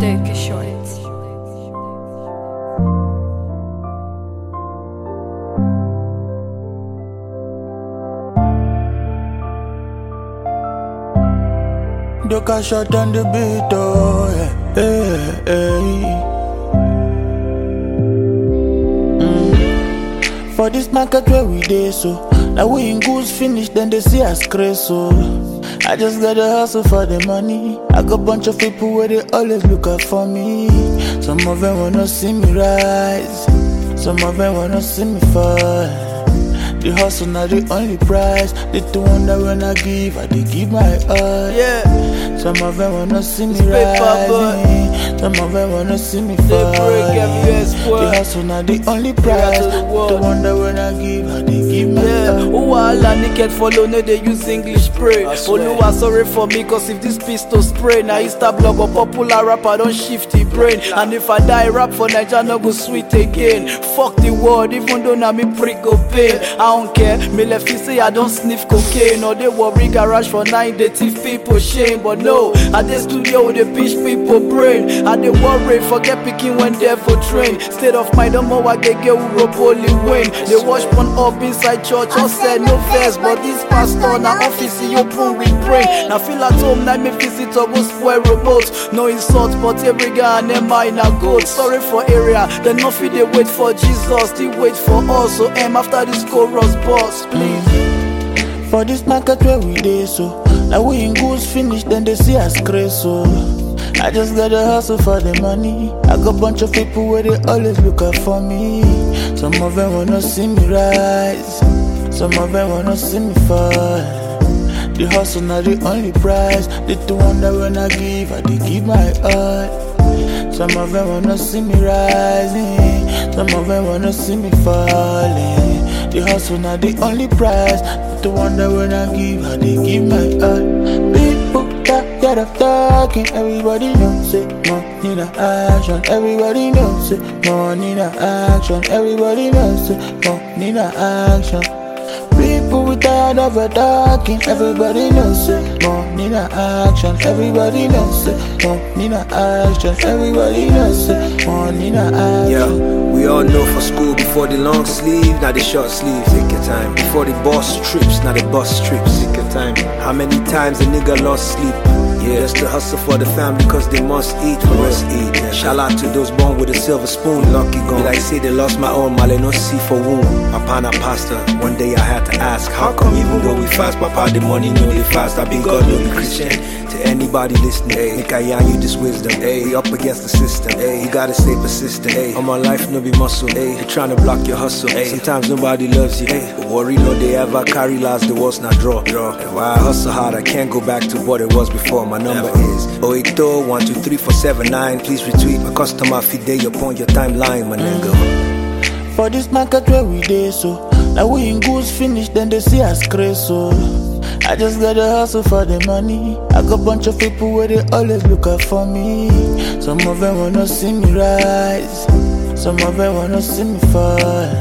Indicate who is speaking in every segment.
Speaker 1: Take a shot.
Speaker 2: Doka shot on the beat, oh yeah, hey. For this market where we dey so, now we in goods finish, then they see us crazy so. I just gotta hustle for the money. I got bunch of people where they always look out for me. Some of them wanna see me rise, some of them wanna see me fall. The hustle not the only prize. They the one that when I give my all.
Speaker 3: Yeah.
Speaker 2: Some of them wanna see me
Speaker 3: paper,
Speaker 2: rising, some of them wanna see me fall. The hustle not the only prize. The one that when I give my all.
Speaker 3: Oh, Allah naked follow, no they use English pray. Oluwa sorry for me, cause if this pistol spray, now Insta blog or popular rapper don't shift the brain. And if I die rap for Nigeria, no go sweet again. Fuck the world, even though now me prick go pain. I don't care, me left you say I don't sniff cocaine. Or they worry garage for 9, they thief people shame. But no, at the studio with the bitch people brain. I they worry, forget picking when they're for train. State of mind, don't know what they get who rob only win. They watch one up inside church, or said no verse. But this pastor, now office, you open with brain. Now feel at home, now me visit or go square remote. No insult, but every guy and them mine are good. Sorry for area, then nothing they wait for Jesus, they wait for us. So after this chorus boss, please.
Speaker 2: For this market where we dey so, now we in goods finish, then they see us crazy so. I just gotta hustle for the money. I got bunch of people where they always look out for me. Some of them wanna see me rise, some of them wanna see me fall. The hustle not the only prize. They the one that when I give my all. Some of them wanna see me rising, some of them wanna see me falling. The hustle not the only prize. The one that when I give my all. People tired of talking, everybody knows it. Money na action, everybody knows it. Money na action, everybody knows it. Money na action. People we tired of talking, everybody knows it. Money na action, everybody knows it. Money na action, everybody knows it. Money na action.
Speaker 4: Yeah, we all know for school before the long sleeve, now the short sleeve. Take your time. Before the boss trips, now the bus trips. Take your time. How many times a nigga lost sleep? Yeah, just to hustle for the family cause they must eat, for us eat. Yeah. Shout out to those born with a silver spoon, lucky gone. Like say they lost my own, male no see for womb. Apana pasta, one day I had to ask, how come even though we fast, papa the money know they fast? I been God know the Christian. To anybody listening, hey, make I yarn you this wisdom, hey, up against the system, hey, you gotta stay persistent, hey, all my life no be muscle, hey, they tryna block your hustle, hey, sometimes nobody loves you, hey, but worry no they ever carry last, the world's not draw, and why I hustle hard, I can't go back to what it was before, my number is 080-123-479, please retweet, my customer feed day upon your timeline, my nigga.
Speaker 2: For this market where we dey so, now we in goods finish, then they see us crazy so. I just gotta hustle for the money. I got bunch of people where they always look out for me. Some of them wanna see me rise, some of them wanna see me fall.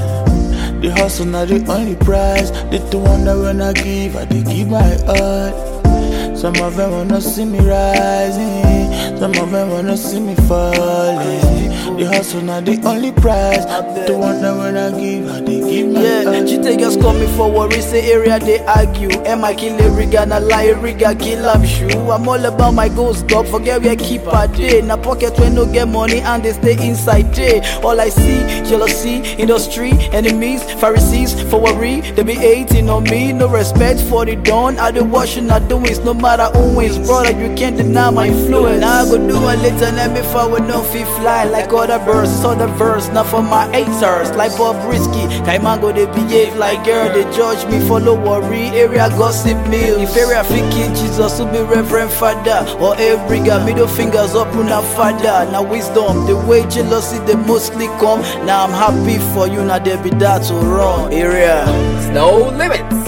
Speaker 2: The hustle not the only prize. They the one that when I give my all. Some of them wanna see me rising, some of them wanna see me falling. The hustle not the only prize. The one that when I give my all.
Speaker 3: She take us coming for worry, say area they argue. Am I kill a riga, na lie riga, kill up shoe. I'm all about my goals, dog, forget where keep a day. Na pocket when no get money and they stay inside day. All I see, jealousy, industry, enemies, Pharisees, for worry, they be hating on me. No respect for the dawn, I do washing, I do is no matter who wins, brother, you can't deny my influence. Now I go do a little and before we no fit fly like other birds, other verse, not for my haters. Like Bob Risky, Kaimango they behave like girl, they judge me for no worry, area gossip mills. If area thinking Jesus will be Reverend Father, or every guy middle fingers up on a father. Now wisdom, the way jealousy they mostly come. Now I'm happy for you, now there be that to run area.
Speaker 5: No limits.